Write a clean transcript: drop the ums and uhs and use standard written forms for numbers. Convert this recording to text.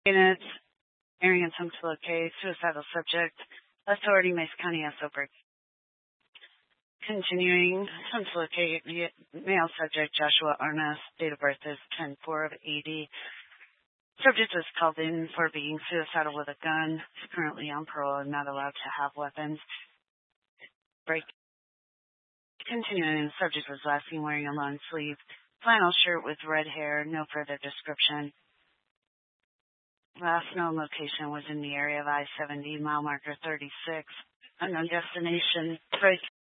Units, area attempt to locate suicidal subject. Authority, Mason County, SO Break. Continuing, attempt to locate male subject Joshua Arness. Date of birth is 10/4 of 80. Subject was called in for being suicidal with a gun. Is currently on parole and not allowed to have weapons. Break. Continuing, the subject was last seen wearing a long sleeve flannel shirt with red hair. No further description. Last known location was in the area of I-70, mile marker 36. Unknown destination. Break.